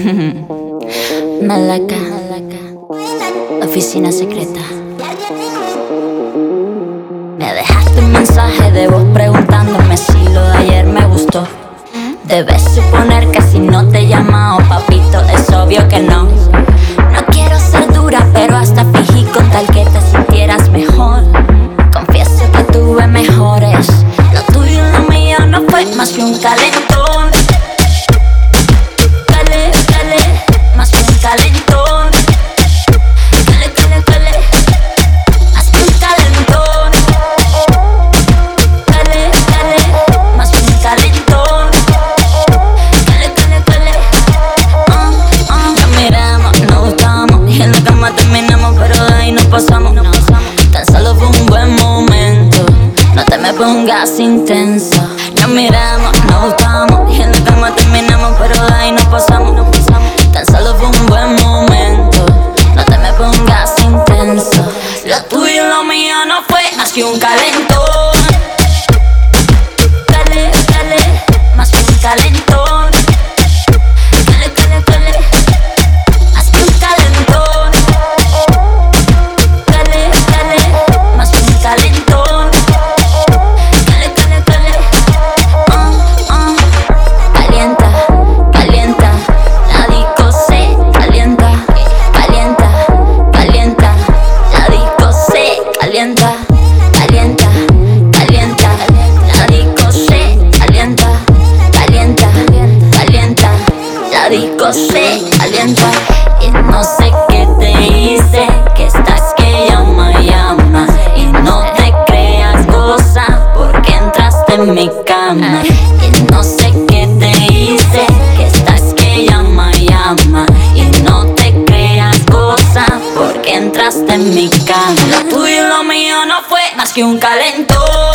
Malaca, oficina secreta. Me dejaste un mensaje de voz preguntándome si lo de ayer me gustó. Debes suponer que si no te he llamado, papito, es obvio que no. No quiero ser dura, pero hasta fingí con tal que te sintieras mejor. Confieso que tuve mejores. Lo tuyo y lo mío no fue más que un calentón. Cale, cale, más que un calentón. Cale, cale, cale, más que un calentón. Cale, cale, más que un calentón. Cale, cale, cale, nos miramos, nos gustamos y en la cama terminamos, pero de ahí no pasamos. Tan solo fue un buen momento, no te me pongas intenso. Nos miramos, nos gustamos y en la cama terminamos, pero de ahí no pasamos. Tan solo fue un buen momento, no te me pongas intenso. Lo tuyo y lo mío no fue más que un calentón. Cale, cale, más que un calentón. Cale, cale, cale, más que un calentón. Cale, cale, más que un calentón. Cale, cale, cale, calienta, calienta, la disco se calienta. Calienta, calienta, la disco se calienta. Calienta, calienta, la disco se calienta. Calienta, calienta, la disco se calienta. Y no sé qué te hice, que estás que llama, llama. Y no te creas cosa porque entraste en mi cama. Y no sé qué te hice, que estás que llama, llama. Y no te creas cosa porque entraste en mi cama. Lo tuyo y lo mío no fue más que un calentón.